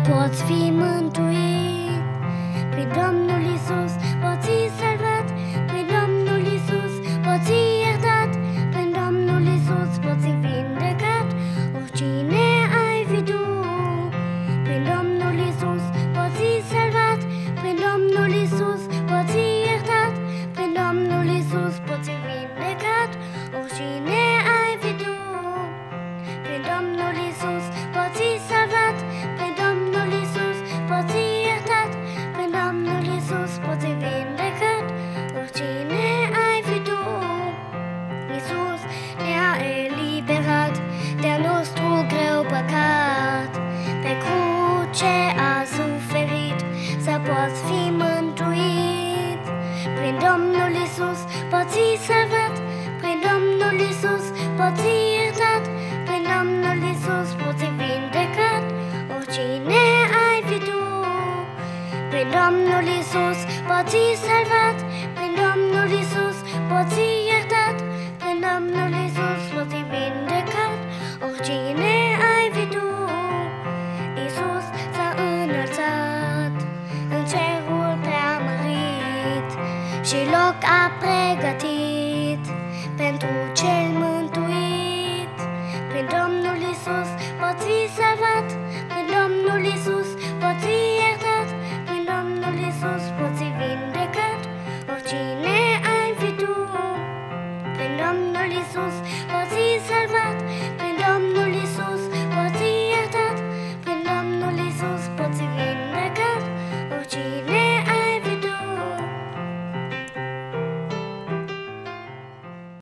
poți fi mântuit. Prin Domnul Iisus poți fi salvat, prin Domnul Iisus poți fi iertat, prin Domnul Iisus poți fi vindecat, oricine ai fi tu. Prin Domnul Iisus poți fi salvat, prin Domnul Iisus poți fi iertat, prin Domnul Iisus poți fi vindecat, oricine ai fi tu. Prin Domnul Iisus poți fi salvat, prin Domnul Iisus poți fi iertat, prin Domnul Iisus poți fi vindecat, oricine ai fi tu. Iisus ne-a eliberat de-a nostru greu păcat, pe cruce a suferit să poți fi mântuit. Prin Domnul Iisus poți fi salvat, prin Domnul Iisus poți fi iertat, prin Domnul Iisus poți fi vindecat, oricine ai fi tu. Prin Domnul Iisus poți fi salvat, prin Domnul Iisus poți fi iertat, prin Domnul Iisus poți fi vindecat, oricine